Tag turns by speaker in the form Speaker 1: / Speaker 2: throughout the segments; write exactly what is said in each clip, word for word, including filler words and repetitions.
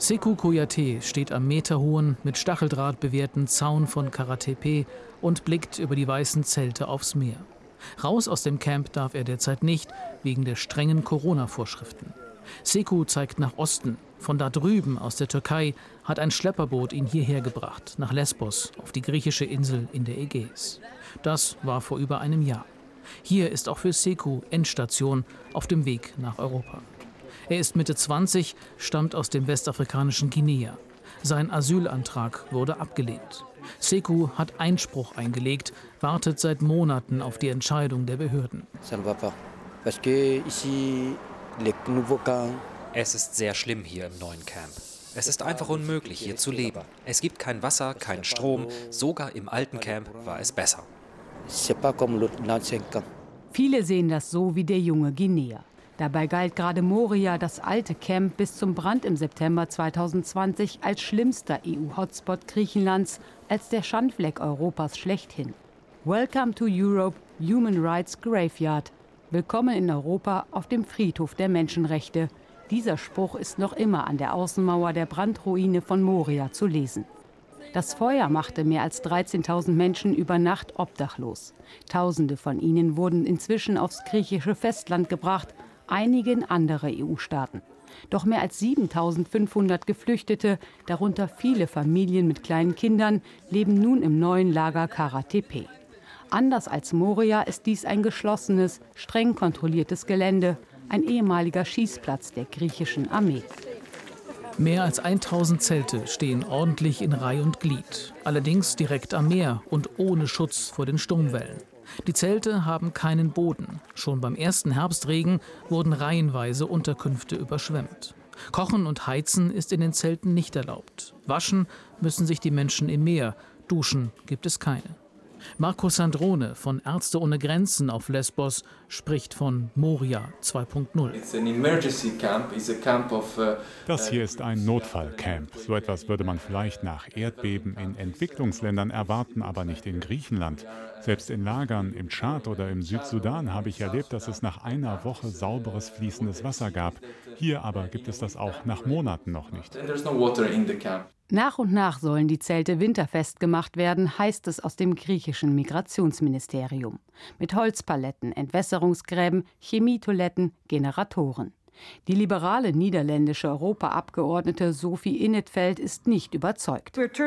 Speaker 1: Sékou Kouyaté steht am meterhohen, mit Stacheldraht bewehrten Zaun von Kara Tepe und blickt über die weißen Zelte aufs Meer. Raus aus dem Camp darf er derzeit nicht, wegen der strengen Corona-Vorschriften. Sékou zeigt nach Osten. Von da drüben aus der Türkei hat ein Schlepperboot ihn hierher gebracht, nach Lesbos, auf die griechische Insel in der Ägäis. Das war vor über einem Jahr. Hier ist auch für Sékou Endstation auf dem Weg nach Europa. Er ist Mitte zwanzig, stammt aus dem westafrikanischen Guinea. Sein Asylantrag wurde abgelehnt. Sékou hat Einspruch eingelegt, wartet seit Monaten auf die Entscheidung der Behörden.
Speaker 2: Es ist sehr schlimm hier im neuen Camp. Es ist einfach unmöglich, hier zu leben. Es gibt kein Wasser, keinen Strom. Sogar im alten Camp war es besser.
Speaker 3: Viele sehen das so wie der junge Guinea. Dabei galt gerade Moria, das alte Camp, bis zum Brand im September zweitausendzwanzig als schlimmster E U-Hotspot Griechenlands, als der Schandfleck Europas schlechthin. Welcome to Europe, Human Rights Graveyard. Willkommen in Europa auf dem Friedhof der Menschenrechte. Dieser Spruch ist noch immer an der Außenmauer der Brandruine von Moria zu lesen. Das Feuer machte mehr als dreizehntausend Menschen über Nacht obdachlos. Tausende von ihnen wurden inzwischen aufs griechische Festland gebracht, einige in andere E U-Staaten. Doch mehr als siebentausendfünfhundert Geflüchtete, darunter viele Familien mit kleinen Kindern, leben nun im neuen Lager Kara Tepe. Anders als Moria ist dies ein geschlossenes, streng kontrolliertes Gelände, ein ehemaliger Schießplatz der griechischen Armee.
Speaker 1: Mehr als tausend Zelte stehen ordentlich in Reih und Glied, allerdings direkt am Meer und ohne Schutz vor den Sturmwellen. Die Zelte haben keinen Boden. Schon beim ersten Herbstregen wurden reihenweise Unterkünfte überschwemmt. Kochen und Heizen ist in den Zelten nicht erlaubt. Waschen müssen sich die Menschen im Meer, duschen gibt es keine. Marco Sandrone von Ärzte ohne Grenzen auf Lesbos spricht von Moria zwei Punkt null.
Speaker 4: Das hier ist ein Notfallcamp. So etwas würde man vielleicht nach Erdbeben in Entwicklungsländern erwarten, aber nicht in Griechenland. Selbst in Lagern im Tschad oder im Südsudan habe ich erlebt, dass es nach einer Woche sauberes, fließendes Wasser gab. Hier aber gibt es das auch nach Monaten noch nicht.
Speaker 3: Nach und nach sollen die Zelte winterfest gemacht werden, heißt es aus dem griechischen Migrationsministerium. Mit Holzpaletten, Entwässerungsgräben, Chemietoiletten, Generatoren. Die liberale niederländische Europaabgeordnete Sophie In 't Veld ist nicht überzeugt.
Speaker 5: Wir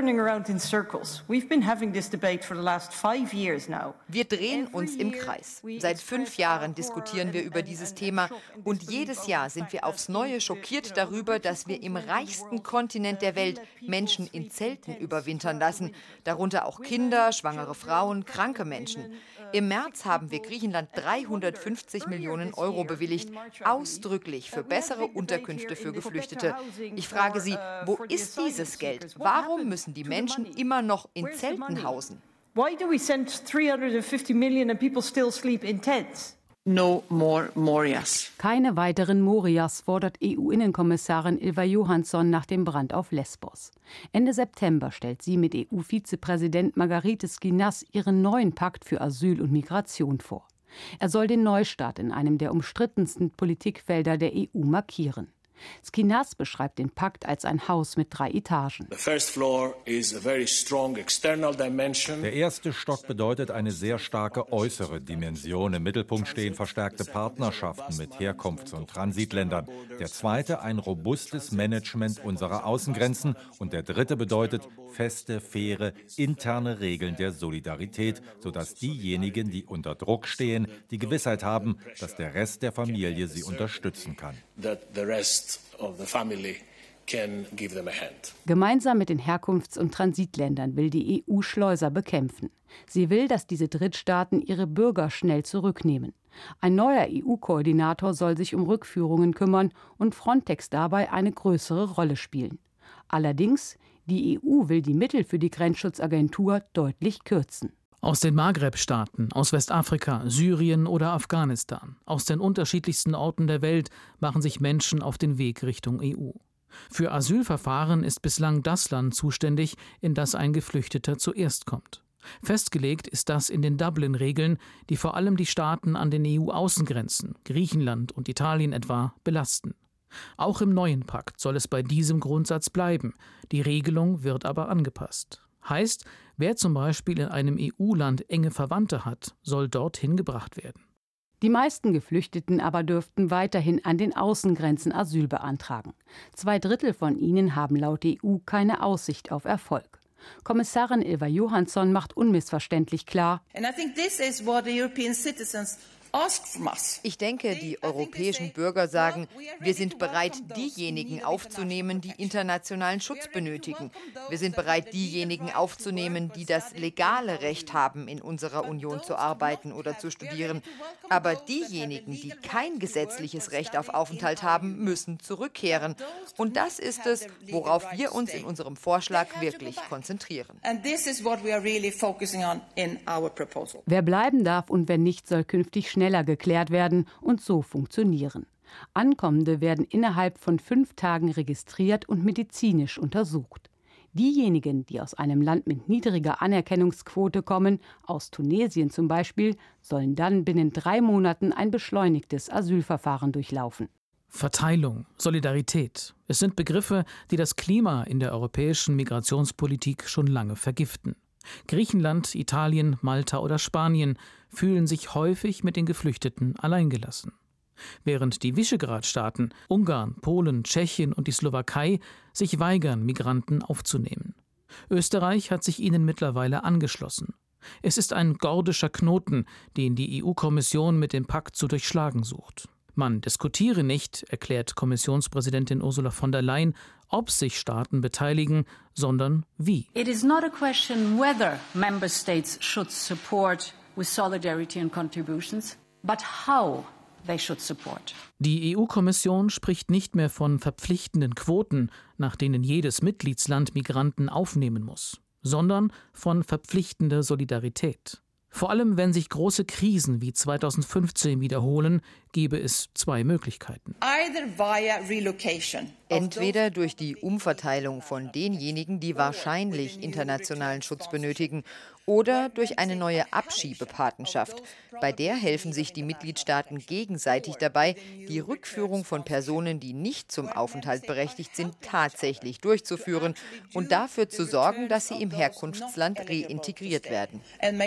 Speaker 6: drehen uns im Kreis. Seit fünf Jahren diskutieren wir über dieses Thema und jedes Jahr sind wir aufs Neue schockiert darüber, dass wir im reichsten Kontinent der Welt Menschen in Zelten überwintern lassen, darunter auch Kinder, schwangere Frauen, kranke Menschen. Im März haben wir Griechenland dreihundertfünfzig Millionen Euro bewilligt, ausdrücklich für bessere Unterkünfte für Geflüchtete. Ich frage Sie, wo ist dieses Geld? Warum müssen die Menschen immer noch in Zelten hausen?
Speaker 5: Why do we send three hundred fifty million and people still sleep in tents?
Speaker 7: No more Morias.
Speaker 3: Keine weiteren Morias fordert E U-Innenkommissarin Ylva Johansson nach dem Brand auf Lesbos. Ende September stellt sie mit E U-Vizepräsident Margaritis Schinas ihren neuen Pakt für Asyl und Migration vor. Er soll den Neustart in einem der umstrittensten Politikfelder der E U markieren. Schinas beschreibt den Pakt als ein Haus mit drei Etagen.
Speaker 8: Der erste Stock bedeutet eine sehr starke äußere Dimension. Im Mittelpunkt stehen verstärkte Partnerschaften mit Herkunfts- und Transitländern. Der zweite ein robustes Management unserer Außengrenzen. Und der dritte bedeutet feste, faire, interne Regeln der Solidarität, sodass diejenigen, die unter Druck stehen, die Gewissheit haben, dass der Rest der Familie sie unterstützen kann.
Speaker 3: Gemeinsam mit den Herkunfts- und Transitländern will die E U Schleuser bekämpfen. Sie will, dass diese Drittstaaten ihre Bürger schnell zurücknehmen. Ein neuer E U-Koordinator soll sich um Rückführungen kümmern und Frontex dabei eine größere Rolle spielen. Allerdings, die E U will die Mittel für die Grenzschutzagentur deutlich kürzen.
Speaker 1: Aus den Maghreb-Staaten, aus Westafrika, Syrien oder Afghanistan, aus den unterschiedlichsten Orten der Welt machen sich Menschen auf den Weg Richtung E U. Für Asylverfahren ist bislang das Land zuständig, in das ein Geflüchteter zuerst kommt. Festgelegt ist das in den Dublin-Regeln, die vor allem die Staaten an den E U-Außengrenzen, Griechenland und Italien etwa, belasten. Auch im neuen Pakt soll es bei diesem Grundsatz bleiben. Die Regelung wird aber angepasst. Heißt, wer zum Beispiel in einem E U-Land enge Verwandte hat, soll dorthin gebracht werden.
Speaker 3: Die meisten Geflüchteten aber dürften weiterhin an den Außengrenzen Asyl beantragen. Zwei Drittel von ihnen haben laut E U keine Aussicht auf Erfolg. Kommissarin Ylva Johansson macht unmissverständlich klar:
Speaker 6: Ich denke, die europäischen Bürger sagen, wir sind bereit, diejenigen aufzunehmen, die internationalen Schutz benötigen. Wir sind bereit, diejenigen aufzunehmen, die das legale Recht haben, in unserer Union zu arbeiten oder zu studieren. Aber diejenigen, die kein gesetzliches Recht auf Aufenthalt haben, müssen zurückkehren. Und das ist es, worauf wir uns in unserem Vorschlag wirklich konzentrieren.
Speaker 3: Wer bleiben darf und wer nicht, soll künftig schneller geklärt werden und so funktionieren. Ankommende werden innerhalb von fünf Tagen registriert und medizinisch untersucht. Diejenigen, die aus einem Land mit niedriger Anerkennungsquote kommen, aus Tunesien zum Beispiel, sollen dann binnen drei Monaten ein beschleunigtes Asylverfahren durchlaufen.
Speaker 1: Verteilung, Solidarität. Es sind Begriffe, die das Klima in der europäischen Migrationspolitik schon lange vergiften. Griechenland, Italien, Malta oder Spanien fühlen sich häufig mit den Geflüchteten alleingelassen. Während die Visegrad-Staaten, Ungarn, Polen, Tschechien und die Slowakei sich weigern, Migranten aufzunehmen. Österreich hat sich ihnen mittlerweile angeschlossen. Es ist ein gordischer Knoten, den die E U-Kommission mit dem Pakt zu durchschlagen sucht. Man diskutiere nicht, erklärt Kommissionspräsidentin Ursula von der Leyen, ob sich Staaten beteiligen, sondern wie.
Speaker 9: It is not a question whether member states should support with solidarity and contributions, but how they should support.
Speaker 1: Die E U-Kommission spricht nicht mehr von verpflichtenden Quoten, nach denen jedes Mitgliedsland Migranten aufnehmen muss, sondern von verpflichtender Solidarität. Vor allem, wenn sich große Krisen wie zweitausendfünfzehn wiederholen, gäbe es zwei Möglichkeiten.
Speaker 6: Entweder durch die Umverteilung von denjenigen, die wahrscheinlich internationalen Schutz benötigen, oder durch eine neue Abschiebepatenschaft. Bei der helfen sich die Mitgliedstaaten gegenseitig dabei, die Rückführung von Personen, die nicht zum Aufenthalt berechtigt sind, tatsächlich durchzuführen und dafür zu sorgen, dass sie im Herkunftsland reintegriert werden.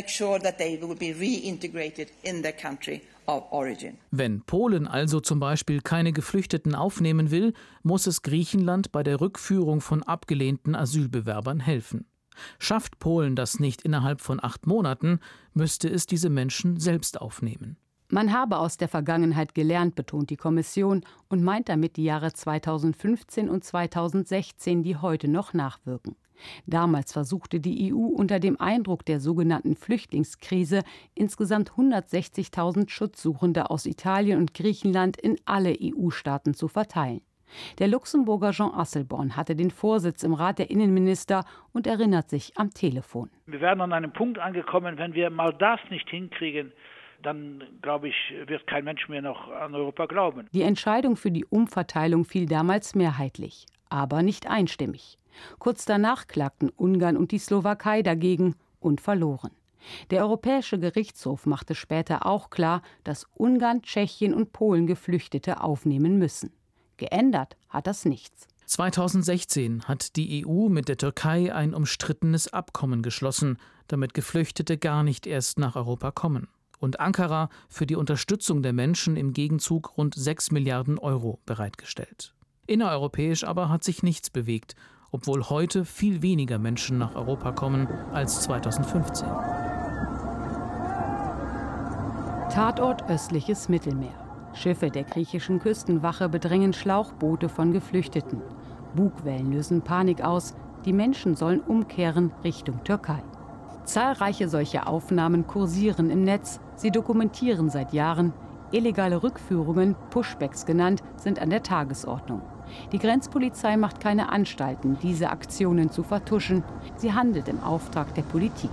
Speaker 1: Wenn Polen also zum Beispiel keine Geflüchteten aufnehmen will, muss es Griechenland bei der Rückführung von abgelehnten Asylbewerbern helfen. Schafft Polen das nicht innerhalb von acht Monaten, müsste es diese Menschen selbst aufnehmen.
Speaker 3: Man habe aus der Vergangenheit gelernt, betont die Kommission und meint damit die Jahre zweitausendfünfzehn und zweitausendsechzehn, die heute noch nachwirken. Damals versuchte die E U unter dem Eindruck der sogenannten Flüchtlingskrise insgesamt hundertsechzigtausend Schutzsuchende aus Italien und Griechenland in alle E U-Staaten zu verteilen. Der Luxemburger Jean Asselborn hatte den Vorsitz im Rat der Innenminister und erinnert sich am Telefon.
Speaker 10: Wir werden an einem Punkt angekommen, wenn wir mal das nicht hinkriegen, dann, glaube ich, wird kein Mensch mehr noch an Europa glauben.
Speaker 3: Die Entscheidung für die Umverteilung fiel damals mehrheitlich, aber nicht einstimmig. Kurz danach klagten Ungarn und die Slowakei dagegen und verloren. Der Europäische Gerichtshof machte später auch klar, dass Ungarn, Tschechien und Polen Geflüchtete aufnehmen müssen. Geändert hat das nichts.
Speaker 1: zweitausendsechzehn hat die E U mit der Türkei ein umstrittenes Abkommen geschlossen, damit Geflüchtete gar nicht erst nach Europa kommen. Und Ankara für die Unterstützung der Menschen im Gegenzug rund sechs Milliarden Euro bereitgestellt. Innereuropäisch aber hat sich nichts bewegt, obwohl heute viel weniger Menschen nach Europa kommen als zweitausendfünfzehn.
Speaker 3: Tatort östliches Mittelmeer. Schiffe der griechischen Küstenwache bedrängen Schlauchboote von Geflüchteten. Bugwellen lösen Panik aus. Die Menschen sollen umkehren Richtung Türkei. Zahlreiche solche Aufnahmen kursieren im Netz. Sie dokumentieren seit Jahren. Illegale Rückführungen, Pushbacks genannt, sind an der Tagesordnung. Die Grenzpolizei macht keine Anstalten, diese Aktionen zu vertuschen. Sie handelt im Auftrag der Politik.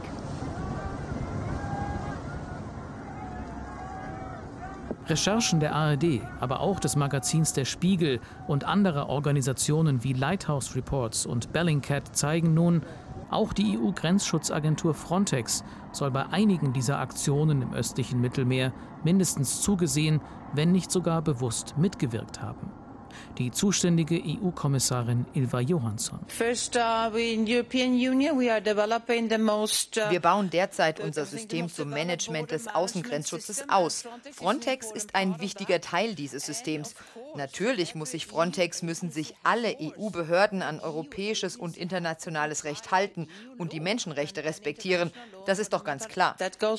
Speaker 1: Recherchen der A R D, aber auch des Magazins Der Spiegel und anderer Organisationen wie Lighthouse Reports und Bellingcat zeigen nun, auch die E U-Grenzschutzagentur Frontex soll bei einigen dieser Aktionen im östlichen Mittelmeer mindestens zugesehen, wenn nicht sogar bewusst mitgewirkt haben. Die zuständige E U-Kommissarin Ylva Johansson.
Speaker 6: Wir bauen derzeit unser System zum Management des Außengrenzschutzes aus. Frontex ist ein wichtiger Teil dieses Systems. Natürlich muss sich Frontex, müssen sich alle E U-Behörden an europäisches und internationales Recht halten und die Menschenrechte respektieren. Das ist doch ganz klar.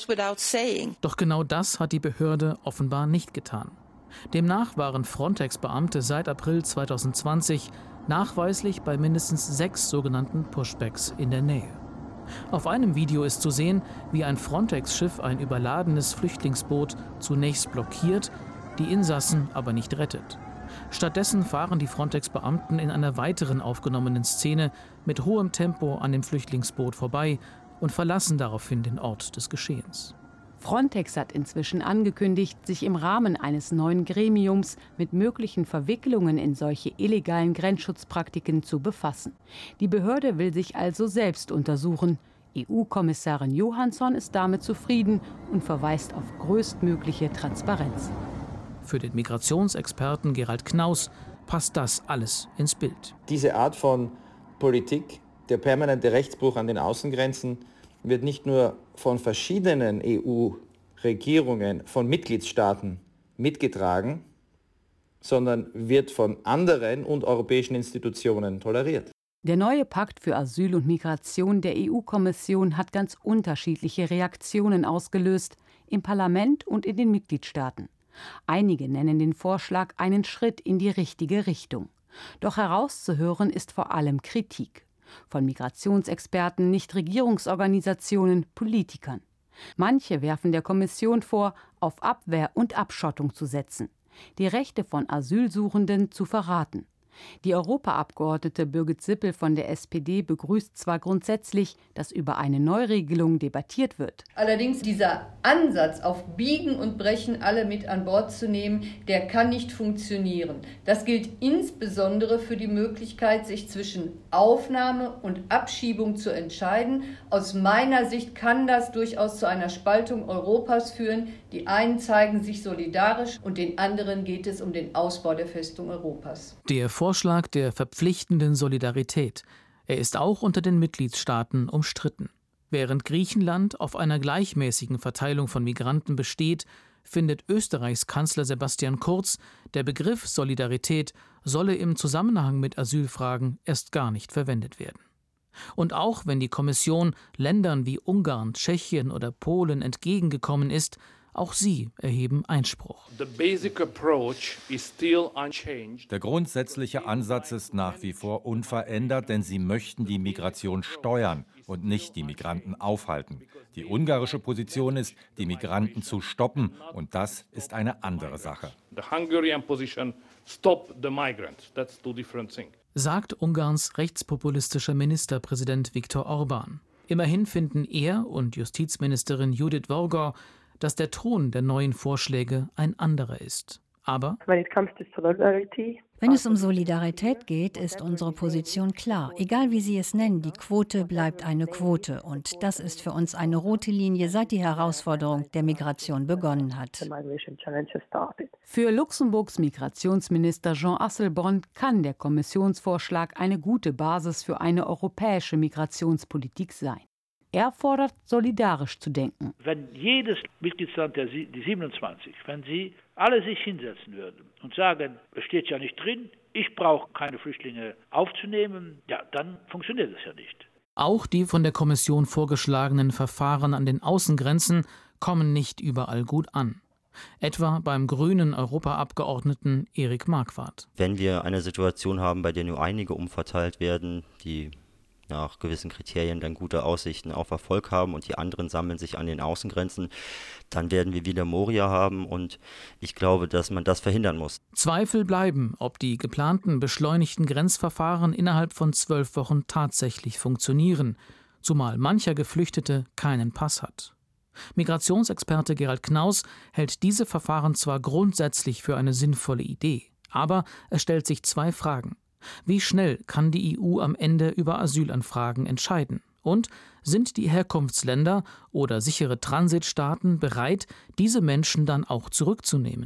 Speaker 1: Doch genau das hat die Behörde offenbar nicht getan. Demnach waren Frontex-Beamte seit April zweitausendzwanzig nachweislich bei mindestens sechs sogenannten Pushbacks in der Nähe. Auf einem Video ist zu sehen, wie ein Frontex-Schiff ein überladenes Flüchtlingsboot zunächst blockiert, die Insassen aber nicht rettet. Stattdessen fahren die Frontex-Beamten in einer weiteren aufgenommenen Szene mit hohem Tempo an dem Flüchtlingsboot vorbei und verlassen daraufhin den Ort des Geschehens.
Speaker 3: Frontex hat inzwischen angekündigt, sich im Rahmen eines neuen Gremiums mit möglichen Verwicklungen in solche illegalen Grenzschutzpraktiken zu befassen. Die Behörde will sich also selbst untersuchen. E U-Kommissarin Johansson ist damit zufrieden und verweist auf größtmögliche Transparenz.
Speaker 1: Für den Migrationsexperten Gerald Knaus passt das alles ins Bild.
Speaker 11: Diese Art von Politik, der permanente Rechtsbruch an den Außengrenzen, wird nicht nur von verschiedenen E U-Regierungen, von Mitgliedstaaten mitgetragen, sondern wird von anderen und europäischen Institutionen toleriert.
Speaker 3: Der neue Pakt für Asyl und Migration der E U-Kommission hat ganz unterschiedliche Reaktionen ausgelöst, im Parlament und in den Mitgliedstaaten. Einige nennen den Vorschlag einen Schritt in die richtige Richtung. Doch herauszuhören ist vor allem Kritik. Von Migrationsexperten, Nichtregierungsorganisationen, Politikern. Manche werfen der Kommission vor, auf Abwehr und Abschottung zu setzen, die Rechte von Asylsuchenden zu verraten. Die Europaabgeordnete Birgit Sippel von der S P D begrüßt zwar grundsätzlich, dass über eine Neuregelung debattiert wird.
Speaker 12: Allerdings dieser Ansatz, auf Biegen und Brechen alle mit an Bord zu nehmen, der kann nicht funktionieren. Das gilt insbesondere für die Möglichkeit, sich zwischen Aufnahme und Abschiebung zu entscheiden. Aus meiner Sicht kann das durchaus zu einer Spaltung Europas führen. Die einen zeigen sich solidarisch und den anderen geht es um den Ausbau der Festung Europas.
Speaker 1: Der Vorschlag der verpflichtenden Solidarität, er ist auch unter den Mitgliedstaaten umstritten. Während Griechenland auf einer gleichmäßigen Verteilung von Migranten besteht, findet Österreichs Kanzler Sebastian Kurz, der Begriff Solidarität solle im Zusammenhang mit Asylfragen erst gar nicht verwendet werden. Und auch wenn die Kommission Ländern wie Ungarn, Tschechien oder Polen entgegengekommen ist, auch sie erheben Einspruch.
Speaker 8: Der grundsätzliche Ansatz ist nach wie vor unverändert, denn sie möchten die Migration steuern und nicht die Migranten aufhalten. Die ungarische Position ist, die Migranten zu stoppen, und das ist eine andere Sache.
Speaker 1: Sagt Ungarns rechtspopulistischer Ministerpräsident Viktor Orbán. Immerhin finden er und Justizministerin Judith Worgor, dass der Ton der neuen Vorschläge ein anderer ist. Aber
Speaker 13: wenn es um Solidarität geht, ist unsere Position klar. Egal wie Sie es nennen, die Quote bleibt eine Quote. Und das ist für uns eine rote Linie, seit die Herausforderung der Migration begonnen hat.
Speaker 3: Für Luxemburgs Migrationsminister Jean Asselborn kann der Kommissionsvorschlag eine gute Basis für eine europäische Migrationspolitik sein. Er fordert, solidarisch zu denken.
Speaker 10: Wenn jedes Mitgliedsland, der die siebenundzwanzig, wenn sie alle sich hinsetzen würden und sagen, es steht ja nicht drin, ich brauche keine Flüchtlinge aufzunehmen, ja, dann funktioniert es ja nicht.
Speaker 1: Auch die von der Kommission vorgeschlagenen Verfahren an den Außengrenzen kommen nicht überall gut an. Etwa beim grünen Europaabgeordneten Erik Marquardt.
Speaker 14: Wenn wir eine Situation haben, bei der nur einige umverteilt werden, die nach gewissen Kriterien dann gute Aussichten auf Erfolg haben und die anderen sammeln sich an den Außengrenzen, dann werden wir wieder Moria haben und ich glaube, dass man das verhindern muss.
Speaker 1: Zweifel bleiben, ob die geplanten beschleunigten Grenzverfahren innerhalb von zwölf Wochen tatsächlich funktionieren, zumal mancher Geflüchtete keinen Pass hat. Migrationsexperte Gerald Knaus hält diese Verfahren zwar grundsätzlich für eine sinnvolle Idee, aber es stellt sich zwei Fragen. Wie schnell kann die E U am Ende über Asylanfragen entscheiden? Und sind die Herkunftsländer oder sichere Transitstaaten bereit, diese Menschen dann auch zurückzunehmen?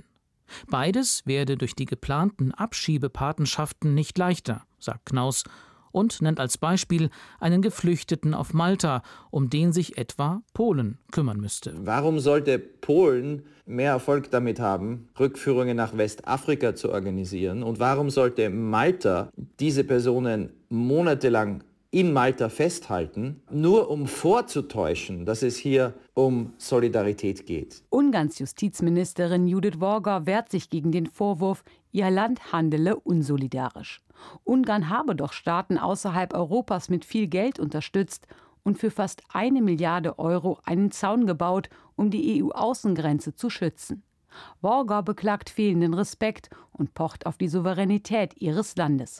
Speaker 1: Beides werde durch die geplanten Abschiebepatenschaften nicht leichter, sagt Knaus und nennt als Beispiel einen Geflüchteten auf Malta, um den sich etwa Polen kümmern müsste.
Speaker 11: Warum sollte Polen mehr Erfolg damit haben, Rückführungen nach Westafrika zu organisieren? Und warum sollte Malta diese Personen monatelang in Malta festhalten, nur um vorzutäuschen, dass es hier um Solidarität geht?
Speaker 3: Ungarns Justizministerin Judith Varga wehrt sich gegen den Vorwurf, ihr Land handele unsolidarisch. Ungarn habe doch Staaten außerhalb Europas mit viel Geld unterstützt und für fast eine Milliarde Euro einen Zaun gebaut, um die E U-Außengrenze zu schützen. Varga beklagt fehlenden Respekt und pocht auf die Souveränität ihres Landes.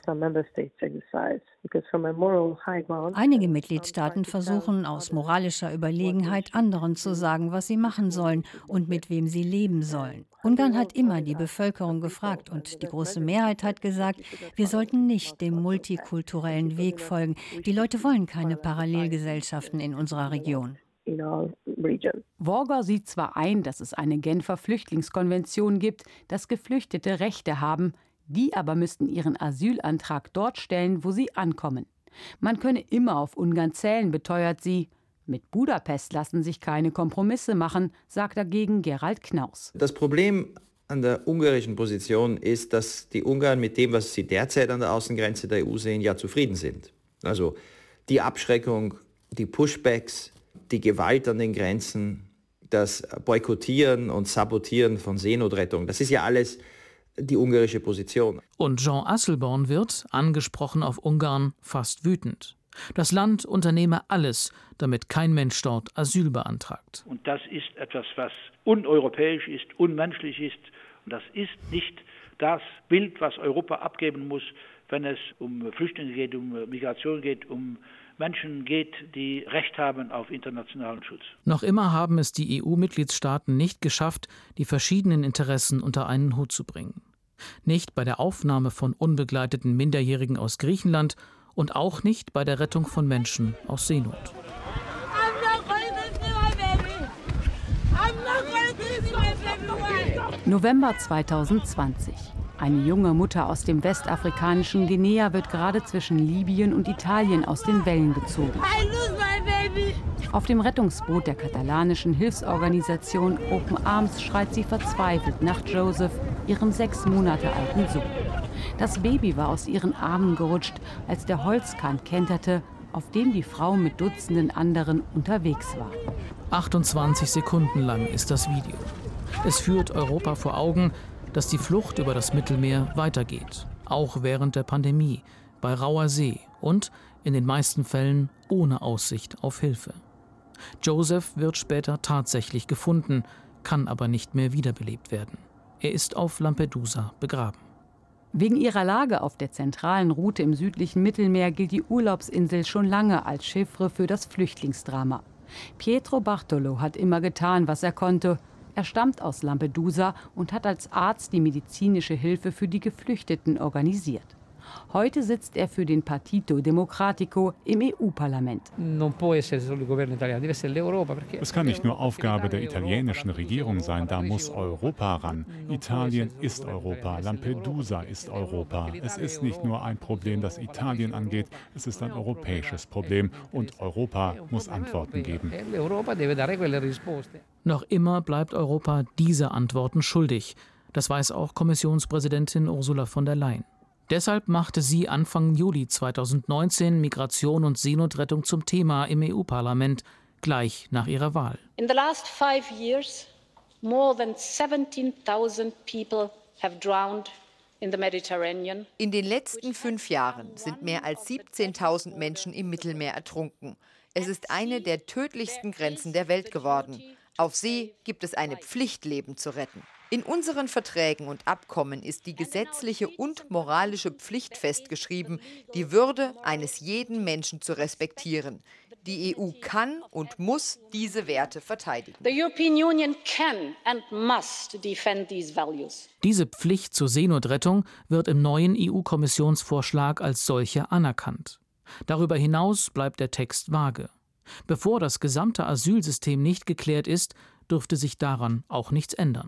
Speaker 13: Einige Mitgliedstaaten versuchen aus moralischer Überlegenheit anderen zu sagen, was sie machen sollen und mit wem sie leben sollen. Ungarn hat immer die Bevölkerung gefragt und die große Mehrheit hat gesagt, wir sollten nicht dem multikulturellen Weg folgen. Die Leute wollen keine Parallelgesellschaften in unserer Region.
Speaker 3: Varga sieht zwar ein, dass es eine Genfer Flüchtlingskonvention gibt, dass Geflüchtete Rechte haben, die aber müssten ihren Asylantrag dort stellen, wo sie ankommen. Man könne immer auf Ungarn zählen, beteuert sie. Mit Budapest lassen sich keine Kompromisse machen, sagt dagegen Gerald Knaus.
Speaker 11: Das Problem an der ungarischen Position ist, dass die Ungarn mit dem, was sie derzeit an der Außengrenze der E U sehen, ja zufrieden sind. Also die Abschreckung, die Pushbacks, die Gewalt an den Grenzen, das Boykottieren und Sabotieren von Seenotrettung, das ist ja alles die ungarische Position.
Speaker 1: Und Jean Asselborn wird, angesprochen auf Ungarn, fast wütend. Das Land unternehme alles, damit kein Mensch dort Asyl beantragt.
Speaker 10: Und das ist etwas, was uneuropäisch ist, unmenschlich ist. Und das ist nicht das Bild, was Europa abgeben muss, wenn es um Flüchtlinge geht, um Migration geht, um Menschen geht, die Recht haben auf internationalen Schutz.
Speaker 1: Noch immer haben es die E U-Mitgliedstaaten nicht geschafft, die verschiedenen Interessen unter einen Hut zu bringen. Nicht bei der Aufnahme von unbegleiteten Minderjährigen aus Griechenland und auch nicht bei der Rettung von Menschen aus Seenot.
Speaker 3: November zweitausendzwanzig. Eine junge Mutter aus dem westafrikanischen Guinea wird gerade zwischen Libyen und Italien aus den Wellen gezogen. Auf dem Rettungsboot der katalanischen Hilfsorganisation Open Arms schreit sie verzweifelt nach Joseph, ihrem sechs Monate alten Sohn. Das Baby war aus ihren Armen gerutscht, als der Holzkahn kenterte, auf dem die Frau mit Dutzenden anderen unterwegs war.
Speaker 1: achtundzwanzig Sekunden lang ist das Video. Es führt Europa vor Augen, dass die Flucht über das Mittelmeer weitergeht, auch während der Pandemie, bei rauer See und in den meisten Fällen ohne Aussicht auf Hilfe. Joseph wird später tatsächlich gefunden, kann aber nicht mehr wiederbelebt werden. Er ist auf Lampedusa begraben.
Speaker 3: Wegen ihrer Lage auf der zentralen Route im südlichen Mittelmeer gilt die Urlaubsinsel schon lange als Chiffre für das Flüchtlingsdrama. Pietro Bartolo hat immer getan, was er konnte. Er stammt aus Lampedusa und hat als Arzt die medizinische Hilfe für die Geflüchteten organisiert. Heute sitzt er für den Partito Democratico im E U-Parlament.
Speaker 4: Es kann nicht nur Aufgabe der italienischen Regierung sein, da muss Europa ran. Italien ist Europa, Lampedusa ist Europa. Es ist nicht nur ein Problem, das Italien angeht, es ist ein europäisches Problem und Europa muss Antworten geben.
Speaker 1: Noch immer bleibt Europa diese Antworten schuldig. Das weiß auch Kommissionspräsidentin Ursula von der Leyen. Deshalb machte sie Anfang Juli zweitausendneunzehn Migration und Seenotrettung zum Thema im E U-Parlament, gleich nach ihrer Wahl.
Speaker 9: In the last five years, more than seventeen thousand people have drowned in the Mediterranean.
Speaker 6: In den letzten fünf Jahren sind mehr als siebzehntausend Menschen im Mittelmeer ertrunken. Es ist eine der tödlichsten Grenzen der Welt geworden. Auf See gibt es eine Pflicht, Leben zu retten. In unseren Verträgen und Abkommen ist die gesetzliche und moralische Pflicht festgeschrieben, die Würde eines jeden Menschen zu respektieren. Die E U kann und muss diese Werte verteidigen.
Speaker 9: The European Union can and must defend these values.
Speaker 1: Diese Pflicht zur Seenotrettung wird im neuen E U-Kommissionsvorschlag als solche anerkannt. Darüber hinaus bleibt der Text vage. Bevor das gesamte Asylsystem nicht geklärt ist, dürfte sich daran auch nichts ändern.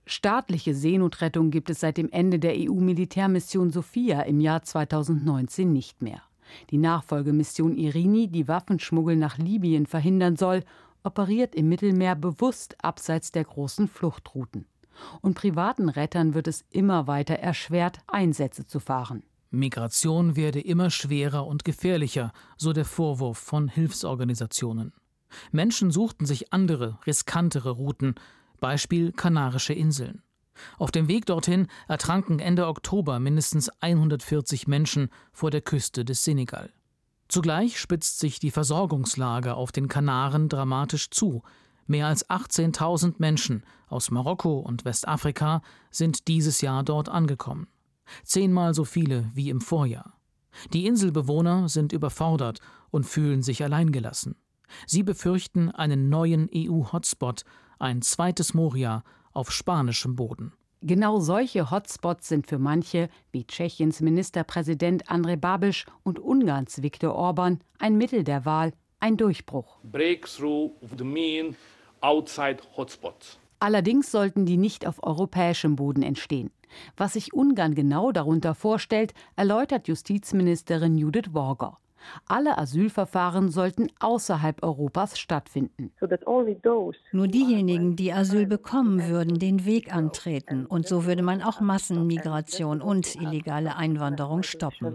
Speaker 3: Staatliche Seenotrettung gibt es seit dem Ende der E U-Militärmission Sophia im Jahr zweitausendneunzehn nicht mehr. Die Nachfolgemission Irini, die Waffenschmuggel nach Libyen verhindern soll, operiert im Mittelmeer bewusst abseits der großen Fluchtrouten. Und privaten Rettern wird es immer weiter erschwert, Einsätze zu fahren.
Speaker 1: Migration werde immer schwerer und gefährlicher, so der Vorwurf von Hilfsorganisationen. Menschen suchten sich andere, riskantere Routen, Beispiel Kanarische Inseln. Auf dem Weg dorthin ertranken Ende Oktober mindestens hundertvierzig Menschen vor der Küste des Senegal. Zugleich spitzt sich die Versorgungslage auf den Kanaren dramatisch zu. Mehr als achtzehntausend Menschen aus Marokko und Westafrika sind dieses Jahr dort angekommen. Zehnmal so viele wie im Vorjahr. Die Inselbewohner sind überfordert und fühlen sich alleingelassen. Sie befürchten einen neuen E U-Hotspot, ein zweites Moria auf spanischem Boden.
Speaker 3: Genau solche Hotspots sind für manche, wie Tschechiens Ministerpräsident Andrej Babiš und Ungarns Viktor Orban, ein Mittel der Wahl, ein Durchbruch.
Speaker 15: Breakthrough the mean outside hotspots.
Speaker 3: Allerdings sollten die nicht auf europäischem Boden entstehen. Was sich Ungarn genau darunter vorstellt, erläutert Justizministerin Judith Varga. Alle Asylverfahren sollten außerhalb Europas stattfinden.
Speaker 13: Nur diejenigen, die Asyl bekommen, würden den Weg antreten. Und so würde man auch Massenmigration und illegale Einwanderung stoppen.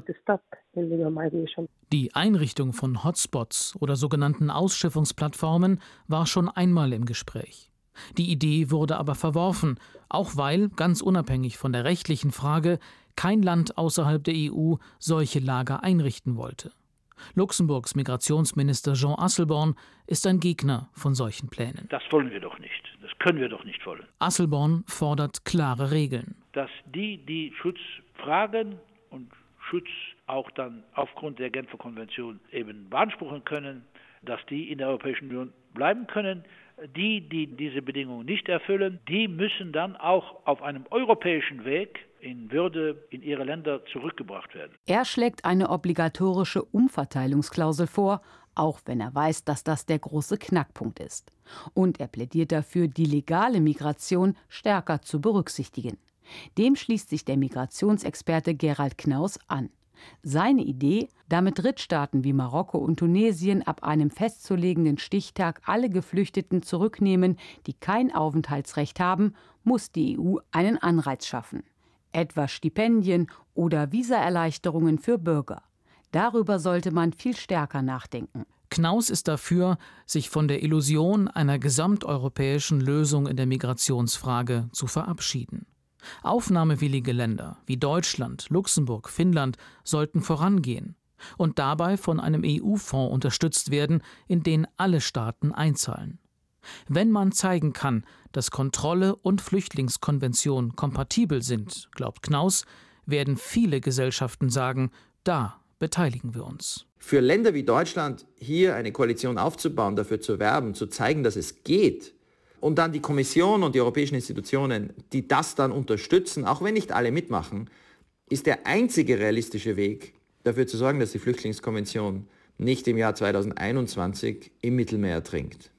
Speaker 1: Die Einrichtung von Hotspots oder sogenannten Ausschiffungsplattformen war schon einmal im Gespräch. Die Idee wurde aber verworfen, auch weil, ganz unabhängig von der rechtlichen Frage, kein Land außerhalb der E U solche Lager einrichten wollte. Luxemburgs Migrationsminister Jean Asselborn ist ein Gegner von solchen Plänen.
Speaker 10: Das wollen wir doch nicht. Das können wir doch nicht wollen.
Speaker 1: Asselborn fordert klare Regeln.
Speaker 10: Dass die, die Schutz fragen und Schutz auch dann aufgrund der Genfer Konvention eben beanspruchen können, dass die in der Europäischen Union bleiben können. Die, die diese Bedingungen nicht erfüllen, die müssen dann auch auf einem europäischen Weg in Würde in ihre Länder zurückgebracht werden.
Speaker 3: Er schlägt eine obligatorische Umverteilungsklausel vor, auch wenn er weiß, dass das der große Knackpunkt ist. Und er plädiert dafür, die legale Migration stärker zu berücksichtigen. Dem schließt sich der Migrationsexperte Gerald Knaus an. Seine Idee, damit Drittstaaten wie Marokko und Tunesien ab einem festzulegenden Stichtag alle Geflüchteten zurücknehmen, die kein Aufenthaltsrecht haben, muss die E U einen Anreiz schaffen. Etwa Stipendien oder Visaerleichterungen für Bürger. Darüber sollte man viel stärker nachdenken.
Speaker 1: Knaus ist dafür, sich von der Illusion einer gesamteuropäischen Lösung in der Migrationsfrage zu verabschieden. Aufnahmewillige Länder wie Deutschland, Luxemburg, Finnland sollten vorangehen und dabei von einem E U-Fonds unterstützt werden, in den alle Staaten einzahlen. Wenn man zeigen kann, dass Kontrolle und Flüchtlingskonvention kompatibel sind, glaubt Knaus, werden viele Gesellschaften sagen, da beteiligen wir uns.
Speaker 11: Für Länder wie Deutschland hier eine Koalition aufzubauen, dafür zu werben, zu zeigen, dass es geht, und dann die Kommission und die europäischen Institutionen, die das dann unterstützen, auch wenn nicht alle mitmachen, ist der einzige realistische Weg, dafür zu sorgen, dass die Flüchtlingskonvention nicht im Jahr zweitausendeinundzwanzig im Mittelmeer ertrinkt.